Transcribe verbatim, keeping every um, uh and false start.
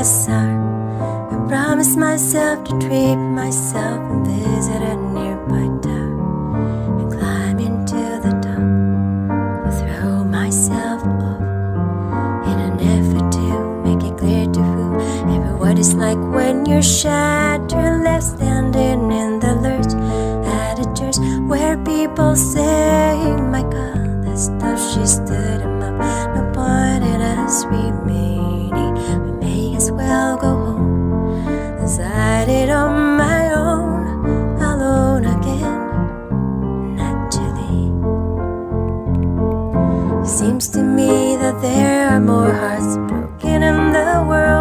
sound. I promised myself to treat myself and visit a nearby town and climb into the top and throw myself off in an effort to make it clear to whoever what it's like when you're shattered, left standing in the lurch at a church where people say, my God, that stuff, she stood him up. No point in us remaining, we may as well go home. Decided on my own, alone again, naturally. It seems to me that there are more hearts broken in the world